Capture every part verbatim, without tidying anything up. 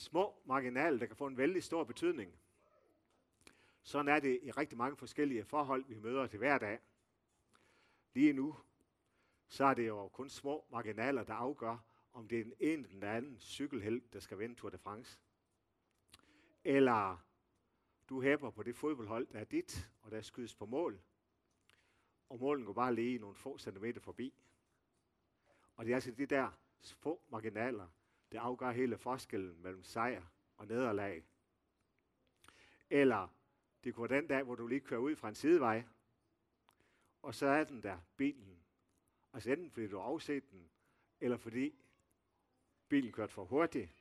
små marginaler, der kan få en vældig stor betydning. Sådan er det i rigtig mange forskellige forhold, vi møder til hverdag. Lige nu, så er det jo kun små marginaler, der afgør, om det er en en eller anden cykelhelt, der skal vinde Tour de France. Eller du hæpper på det fodboldhold, der er dit, og der skydes på mål. Og målen går bare lige nogle få centimeter forbi. Og det er altså de der få marginaler, der afgør hele forskellen mellem sejr og nederlag. Eller det kunne være den dag, hvor du lige kører ud fra en sidevej, og så er den der, bilen. Altså enten fordi du har afset den, eller fordi bilen kørte for hurtigt.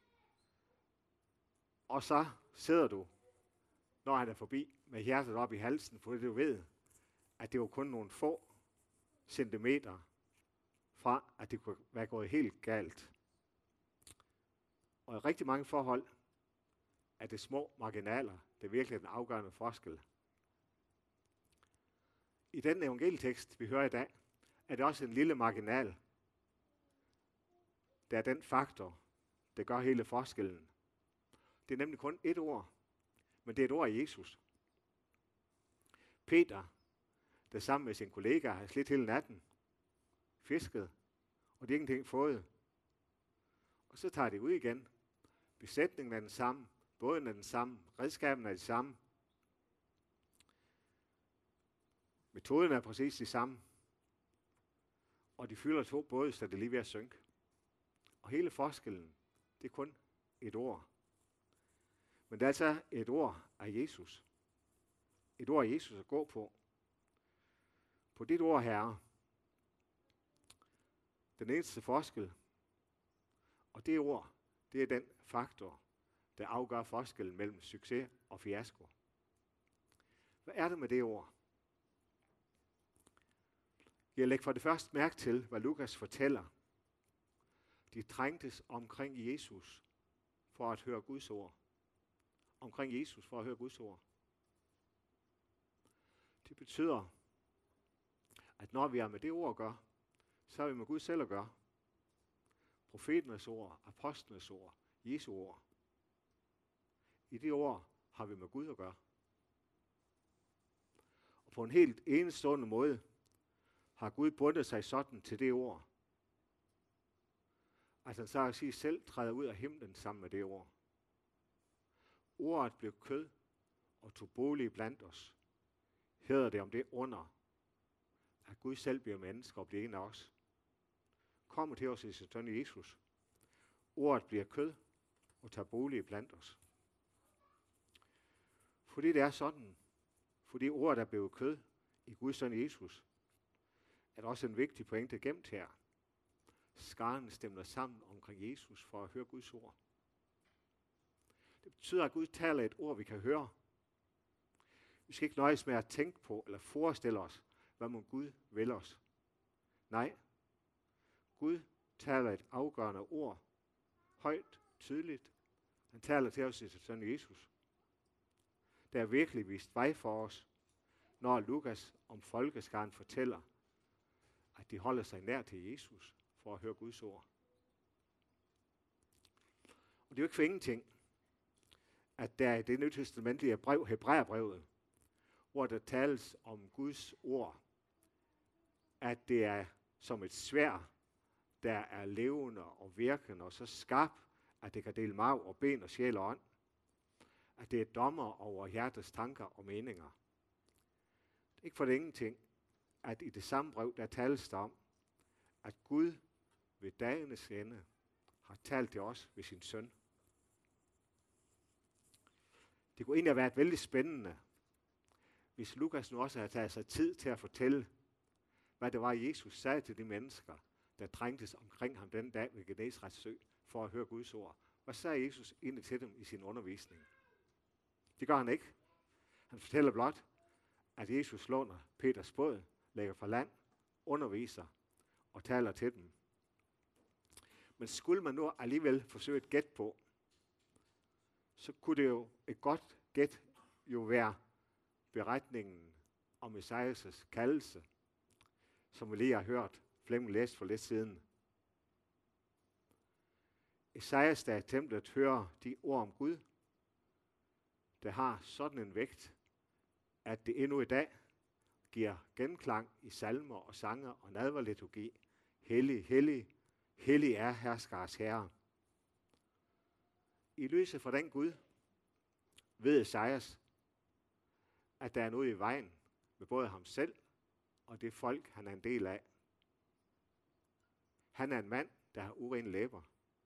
Og så sidder du, når han er forbi, med hjertet op i halsen, fordi du ved, at det var kun nogle få centimeter fra, at det kunne være gået helt galt. Og i rigtig mange forhold er det små marginaler, det er virkelig den afgørende forskel. I den evangelietekst, vi hører i dag, er det også en lille marginal. Det er den faktor, der gør hele forskellen. Det er nemlig kun et ord, men det er et ord af Jesus. Peter, der sammen med sin kollega har slidt hele natten, fisket, og de har ingenting fået. Og så tager de ud igen. Besætningen er den samme, båden er den samme, redskaben er det samme. Metoden er præcis de samme. Og de fylder to både, så det er lige ved at synke. Og hele forskellen, det er kun et ord. Men det er altså et ord af Jesus. Et ord af Jesus at gå på. På dit ord, Herre. Den eneste forskel. Og det ord, det er den faktor, der afgør forskellen mellem succes og fiasko. Hvad er det med det ord? Jeg lægger for det første mærke til, hvad Lukas fortæller. De trængtes omkring Jesus for at høre Guds ord. Omkring Jesus for at høre Guds ord. Det betyder, at når vi er med det ord at gøre, så er vi med Gud selv at gøre. Profeternes ord, apostlenes ord, Jesu ord. I det ord har vi med Gud at gøre. Og på en helt enestående måde har Gud bundet sig sådan til det ord, at han så at sige selv træder ud af himlen sammen med det ord. Ordet blev kød og tog bolig blandt os. Hedder det om det under, at Gud selv bliver menneske og bliver en af os. Kommer til os i sit søn Jesus. Ordet bliver kød og tager bolig blandt os. Fordi det er sådan, fordi ordet er blevet kød i Guds søn Jesus, er der også en vigtig pointe gemt her. Skaren stemmer sammen omkring Jesus for at høre Guds ord. Det betyder, at Gud taler et ord, vi kan høre. Vi skal ikke nøjes med at tænke på eller forestille os, hvad må Gud vil os. Nej, Gud taler et afgørende ord, højt, tydeligt. Han taler til os i sit søn Jesus. Der er virkelig vist vej for os, når Lukas om folkeskaren fortæller, at de holder sig nær til Jesus for at høre Guds ord. Og det er jo ikke for ingenting, at der i det nytestamentlige brev, Hebræerbrevet, hvor der tales om Guds ord, at det er som et sværd, der er levende og virkende og så skarp, at det kan dele marv og ben og sjæl og ånd. At det er dommer over hjertets tanker og meninger. Det er ikke for det ingenting, at i det samme brev, der tales der om, at Gud ved dagenes ende har talt til os ved sin søn. Det kunne egentlig have været vældig spændende, hvis Lukas nu også havde taget sig tid til at fortælle, hvad det var, Jesus sagde til de mennesker, der trængtes omkring ham den dag ved Genesarets sø for at høre Guds ord. Hvad sagde Jesus egentlig til dem i sin undervisning? Det gør han ikke. Han fortæller blot, at Jesus låner Peters båd, lægger fra land, underviser og taler til dem. Men skulle man nu alligevel forsøge et gæt på, så kunne det jo et godt gæt jo være beretningen om Esajas kaldelse, som vi lige har hørt Flemming læse for lidt siden. Esajas, der i templet hører de ord om Gud, der har sådan en vægt, at det endnu i dag giver genklang i salmer og sanger og nadverliturgi. Hellig, hellig, hellig er herskers herre. I lyset fra den Gud ved Esajas, at der er noget i vejen med både ham selv og det folk, han er en del af. Han er en mand, der har urene læber.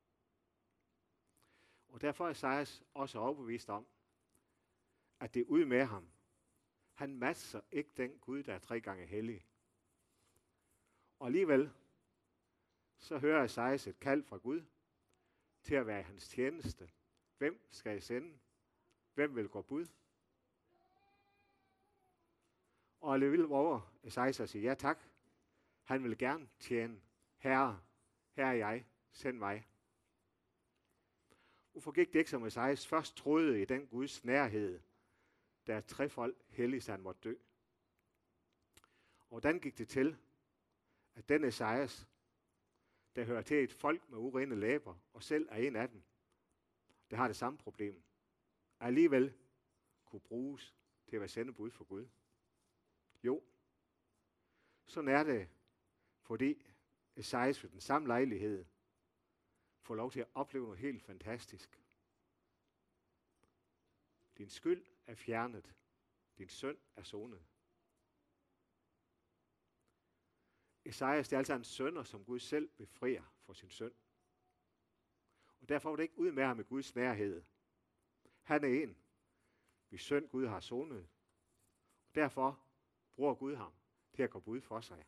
Og derfor er Esajas også overbevist om, at det er ud med ham. Han matcher ikke den Gud, der er tre gange hellig. Og alligevel, så hører Esajas et kald fra Gud til at være i hans tjeneste. Hvem skal jeg sende? Hvem vil gå bud? Og alligevel våger Esajas at sige ja tak. Han vil gerne tjene. Herre, her er jeg, send mig. Hvorfor gik det ikke, som Esajas først troede i den Guds nærhed, der er trefold hellig, så han måtte dø? Og hvordan gik det til, at den Esajas, der hører til et folk med urene læber, og selv er en af dem, der har det samme problem, alligevel kunne bruges til at være sendebud for Gud? Jo, sådan er det, fordi Esajas ved den samme lejlighed får lov til at opleve noget helt fantastisk. Din skyld er fjernet. Din synd er sonet. Esajas, det er altså en sønder, som Gud selv befrier for sin synd. Og derfor var det ikke ud med ham i Guds nærhed. Han er en, hvis synd Gud har sonet. Og derfor bruger Gud ham til at gå bud for sig.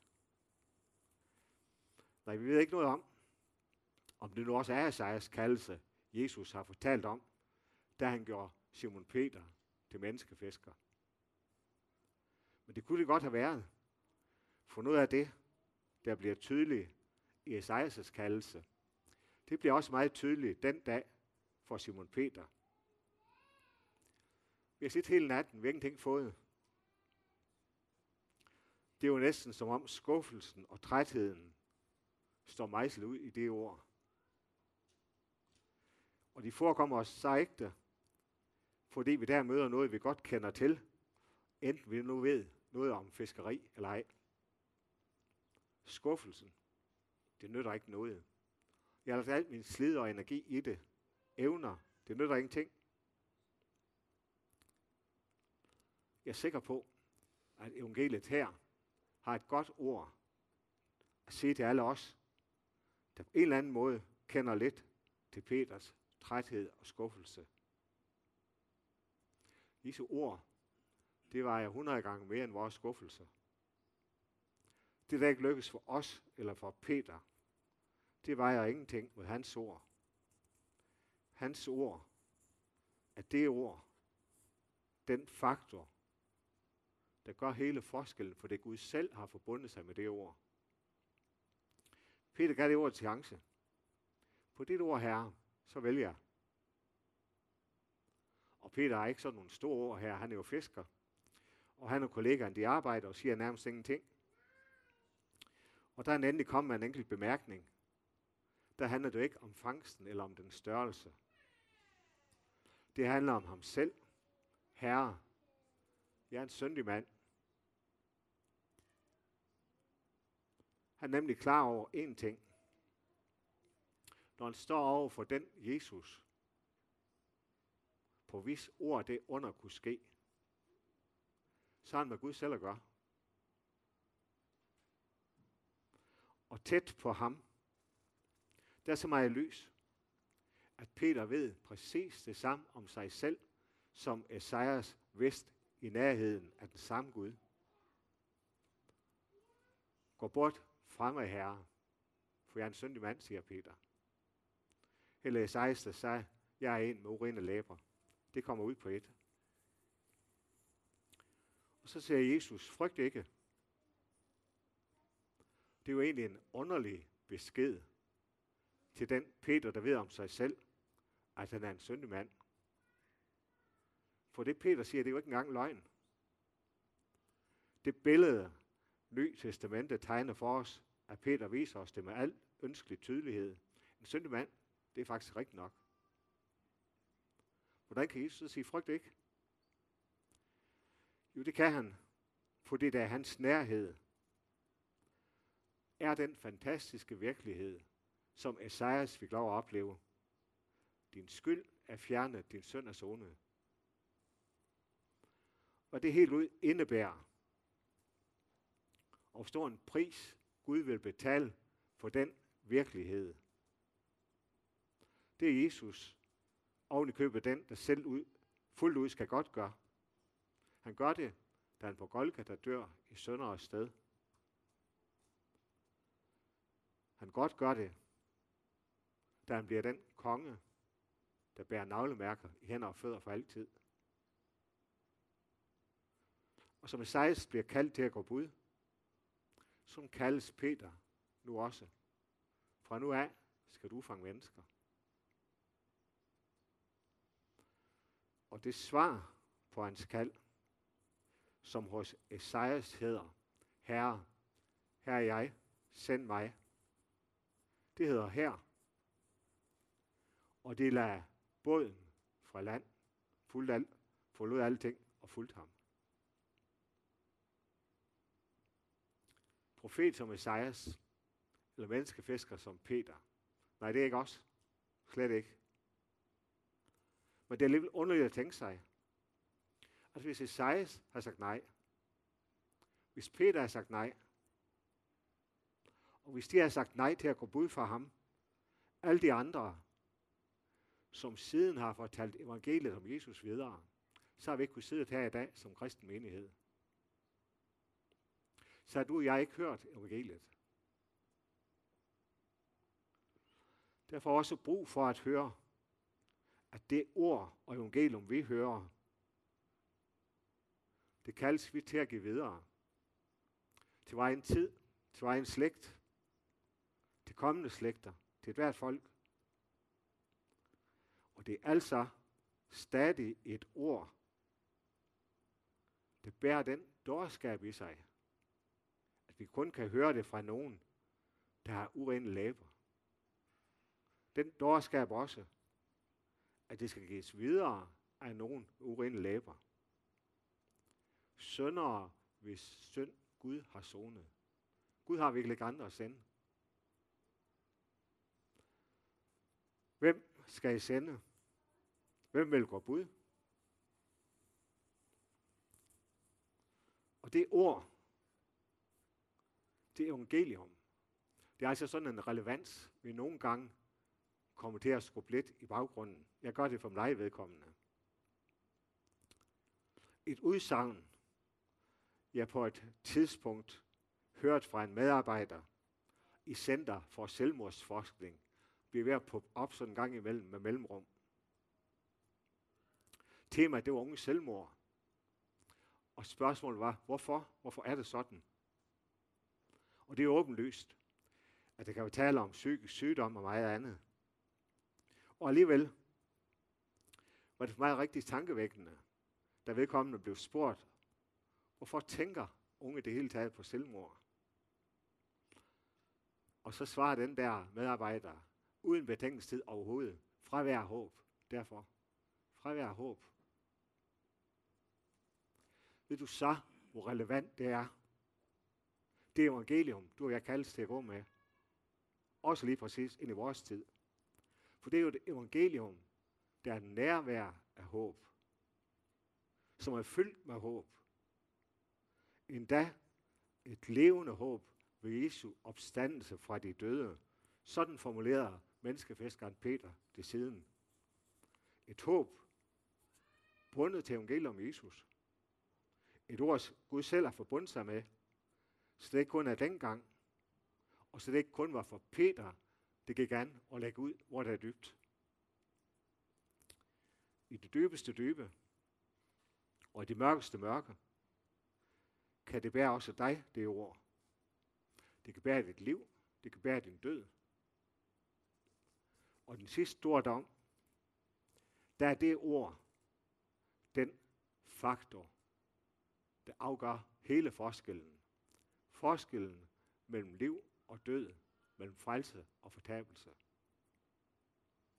Nej, vi ved ikke noget om, om det nu også er Esajas kaldelse, Jesus har fortalt om, da han gjorde Simon Peter til menneskefisker. Men det kunne det godt have været. For noget af det, der bliver tydeligt i Esajas kaldelse, det bliver også meget tydeligt den dag for Simon Peter. Vi har set hele natten, vi har ingenting fået. Det er jo næsten som om skuffelsen og trætheden står mejslet ud i det ord. Og de forekommer os så ægte, fordi vi der møder noget, vi godt kender til, enten vi nu ved noget om fiskeri eller ej. Skuffelsen, det nytter ikke noget. Jeg har lagt alt min slid og energi i det. Evner, det nytter ingenting. Jeg er sikker på, at evangeliet her har et godt ord at sige til alle os, der på en eller anden måde kender lidt til Peters træthed og skuffelse. Disse ord, det var jeg hundrede gange mere end vores skuffelser. Det der ikke lykkes for os eller for Peter, det var jeg ingenting med hans ord. Hans ord er det ord, den faktor, der gør hele forskellen, for det Gud selv har forbundet sig med det ord. Peter gav det ord til chance. På dit ord, Herre, så vælger jeg. Og Peter har ikke sådan nogle store ord her. Han er jo fisker. Og han og kollegaerne, de arbejder og siger nærmest ingenting. Og der er endelig kommet med en enkelt bemærkning. Der handler det ikke om fangsten eller om den størrelse. Det handler om ham selv. Herre, jeg er en syndig mand. Han er nemlig klar over én ting. Når han står over for den Jesus, på hvis ord det under kunne ske, så har han med Gud selv at gøre. Og tæt på ham, der er så meget lys, at Peter ved præcis det samme om sig selv, som Esajas vidste i nærheden af den samme Gud. Gå bort fra mig, Herre, for jeg er en syndig mand, siger Peter. Eller Esajas, der sagde, jeg er en med urene læber. Det kommer ud på et. Og så siger Jesus, frygt ikke. Det er jo egentlig en underlig besked til den Peter, der ved om sig selv, at han er en syndig mand. For det Peter siger, det er jo ikke engang løgn. Det billede, Nye Testamentet tegner for os, at Peter viser os det med al ønskelig tydelighed. En syndig mand, Det er faktisk rigtigt nok. Hvordan kan Jesus sige, frygt ikke? Jo, det kan han, fordi det er hans nærhed, er den fantastiske virkelighed, som Esajas fik lov at opleve. Din skyld er fjernet, din synd er sonet. Og det helt ud indebærer at forstå en pris, Gud vil betale for den virkelighed. Det er Jesus, oven i købet den, der selv ud, fuldt ud skal godt gøre. Han gør det, da han på Golgata dør i synderes sted. Han godt gør det, da han bliver den konge, der bærer navlemærker i hænder og fødder for altid. Og som Esajas bliver kaldt til at gå bud, så kaldes Peter nu også. Fra nu af skal du fange mennesker. Og det svar på hans kald, som hos Esajas hedder, Herre, her er jeg, send mig. Det hedder her. Og det lader båden fra land, fuldt alt, forlod alting og fulgte ham. Profet som Esajas, eller menneskefisker som Peter. Nej, det er ikke os. Slet ikke. Men det er lidt underligt at tænke sig. Altså hvis Esajas har sagt nej, hvis Peter har sagt nej, og hvis de har sagt nej til at gå bud for ham, alle de andre, som siden har fortalt evangeliet om Jesus videre, så har vi ikke kunnet sidde her i dag som kristen menighed. Så har du og jeg ikke hørt evangeliet. Derfor er også brug for at høre, at det ord og evangelium, vi hører, det kaldes vi til at give videre. Til vejen tid, til vejen slægt, til kommende slægter, til et hvert folk. Og det er altså stadig et ord, det bærer den dårskab i sig, at vi kun kan høre det fra nogen, der har urene læber. Den dårskab også, at det skal gives videre af nogen urene læber. Syndere, hvis synd Gud har sonet. Gud har virkelig ikke andre at sende. Hvem skal I sende? Hvem vil gå bud? Og det ord, det evangelium, det er altså sådan en relevans, vi nogle gange kommer til at skubbe lidt i baggrunden. Jeg gør det for mig vedkommende. Et udsagn, jeg på et tidspunkt hørt fra en medarbejder i Center for Selvmordsforskning, bliver ved at poppe op sådan en gang imellem med mellemrum. Temaet, det var unge selvmord. Og spørgsmålet var, hvorfor? Hvorfor er det sådan? Og det er åbenlyst, at det kan jo tale om psykisk sygdom og meget andet. Og alligevel var det for mig rigtig tankevækkende, da vedkommende blev spurgt, hvorfor tænker unge det hele taget på selvmord? Og så svarer den der medarbejder, uden betænkningstid overhovedet, fravær håb. Derfor, fravær håb. Ved du så, hvor relevant det er? Det evangelium, du og jeg kaldes til at gå med. Også lige præcis ind i vores tid. For det er jo et evangelium, der er nærvær af håb. Som er fyldt med håb. Endda et levende håb ved Jesu opstandelse fra de døde. Sådan formulerede menneskefiskeren Peter det siden. Et håb bundet til evangeliet om Jesus. Et ord, Gud selv har forbundet sig med, så det ikke kun er dengang, og så det ikke kun var for Peter, det gik an at lægge ud, hvor det er dybt. I det dybeste dybe, og i det mørkeste mørke, kan det bære også dig, det ord. Det kan bære dit liv, det kan bære din død. Og den sidste store dom, der er det ord, den faktor, der afgør hele forskellen. Forskellen mellem liv og død, mellem frelse og fortabelse.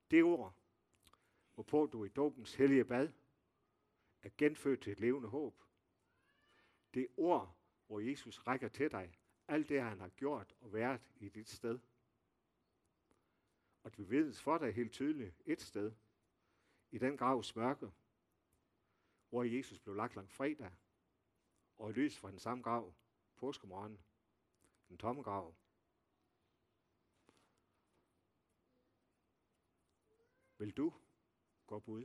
Det ord, hvorpå du i dåbens hellige bad er genfødt til et levende håb. Det ord, hvor Jesus rækker til dig, alt det, han har gjort og været i dit sted. Og vi vides for dig helt tydeligt et sted, i den gravs mørke, hvor Jesus blev lagt langt fredag, og i lys fra den samme grav, påskemorgen, den tomme grav. Vil du gå bud?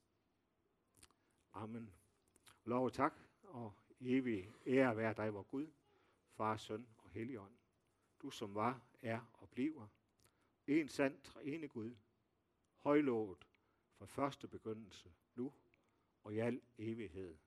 Amen. Lov og tak, og evig ære være dig, vor Gud, Far, Søn og Helligånd. Du som var, er og bliver en sand treenig Gud, højlovet fra første begyndelse, nu og i al evighed.